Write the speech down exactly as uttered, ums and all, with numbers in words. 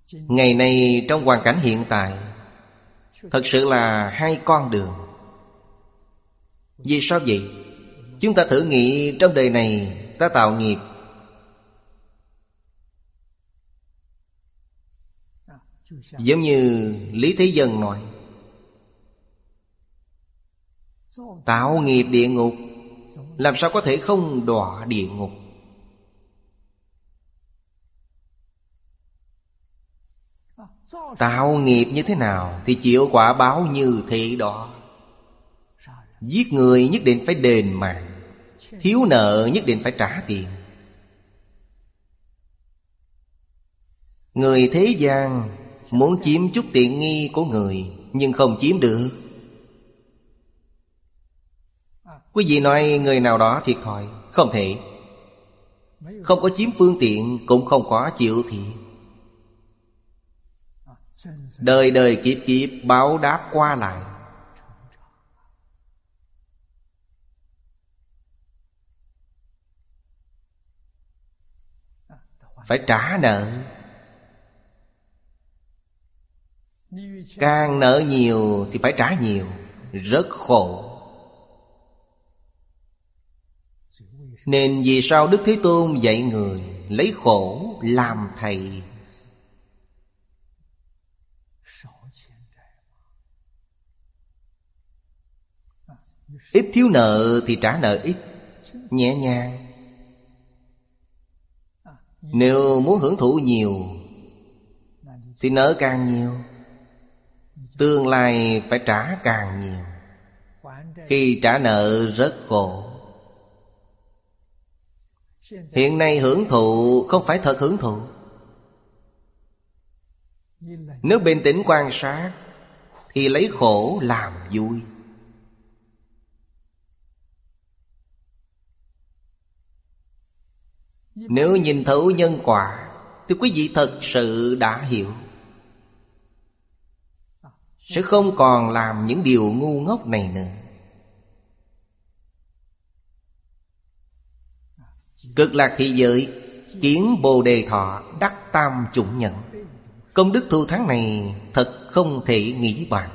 Ngày nay trong hoàn cảnh hiện tại, thật sự là hai con đường. Vì sao vậy? Chúng ta thử nghĩ trong đời này ta tạo nghiệp, giống như Lý Thế Dân nói, tạo nghiệp địa ngục, làm sao có thể không đọa địa ngục? Tạo nghiệp như thế nào thì chịu quả báo như thế đó. Giết người nhất định phải đền mạng, thiếu nợ nhất định phải trả tiền. Người thế gian muốn chiếm chút tiện nghi của người, nhưng không chiếm được. Quý vị nói người nào đó thiệt thòi, không thể. Không có chiếm phương tiện, cũng không có chịu thiệt. Đời đời kiếp kiếp báo đáp qua lại. Phải trả nợ. Càng nợ nhiều thì phải trả nhiều, rất khổ. Nên vì sao Đức Thế Tôn dạy người lấy khổ làm thầy? Ít thiếu nợ thì trả nợ ít, nhẹ nhàng. Nếu muốn hưởng thụ nhiều thì nợ càng nhiều, tương lai phải trả càng nhiều. Khi trả nợ rất khổ. Hiện nay hưởng thụ không phải thật hưởng thụ. Nếu bình tĩnh quan sát thì lấy khổ làm vui. Nếu nhìn thấu nhân quả thì quý vị thật sự đã hiểu, sẽ không còn làm những điều ngu ngốc này nữa. Cực lạc thị giới, kiến Bồ Đề Thọ, đắc tam chủng nhẫn. Công đức thù thắng này thật không thể nghĩ bàn.